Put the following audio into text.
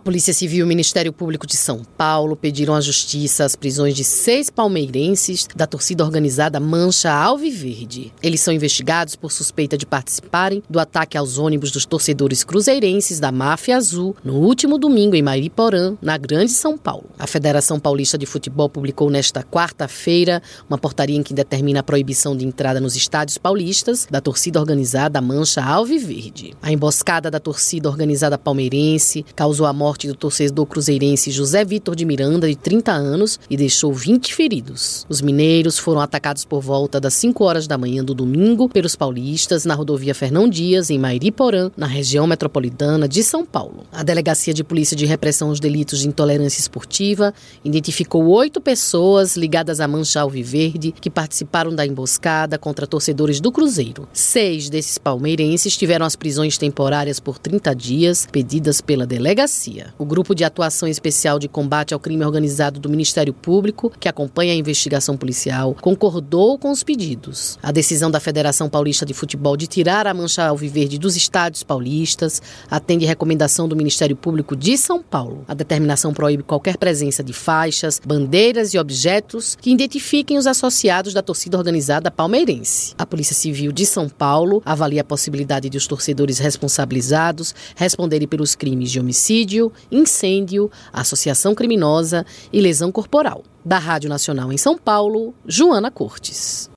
Polícia Civil e o Ministério Público de São Paulo pediram à Justiça as prisões de 6 palmeirenses da torcida organizada Mancha Alviverde. Eles são investigados por suspeita de participarem do ataque aos ônibus dos torcedores cruzeirenses da Máfia Azul no último domingo em Mariporã, na Grande São Paulo. A Federação Paulista de Futebol publicou nesta quarta-feira uma portaria em que determina a proibição de entrada nos estádios paulistas da torcida organizada Mancha Alviverde. A emboscada da torcida organizada palmeirense causou a morte do torcedor cruzeirense José Vitor de Miranda, de 30 anos, e deixou 20 feridos. Os mineiros foram atacados por volta das 5 horas da manhã do domingo pelos paulistas na rodovia Fernão Dias, em Mariporã, na região metropolitana de São Paulo. A Delegacia de Polícia de Repressão aos Delitos de Intolerância Esportiva identificou 8 pessoas ligadas à Mancha Alviverde que participaram da emboscada contra torcedores do Cruzeiro. 6 desses palmeirenses tiveram as prisões temporárias por 30 dias pedidas pela delegacia. O Grupo de Atuação Especial de Combate ao Crime Organizado do Ministério Público, que acompanha a investigação policial, concordou com os pedidos. A decisão da Federação Paulista de Futebol de tirar a Mancha Alviverde dos estádios paulistas atende recomendação do Ministério Público de São Paulo. A determinação proíbe qualquer presença de faixas, bandeiras e objetos que identifiquem os associados da torcida organizada palmeirense. A Polícia Civil de São Paulo avalia a possibilidade de os torcedores responsabilizados responderem pelos crimes de homicídio, incêndio, associação criminosa e lesão corporal. Da Rádio Nacional em São Paulo, Joana Cortes.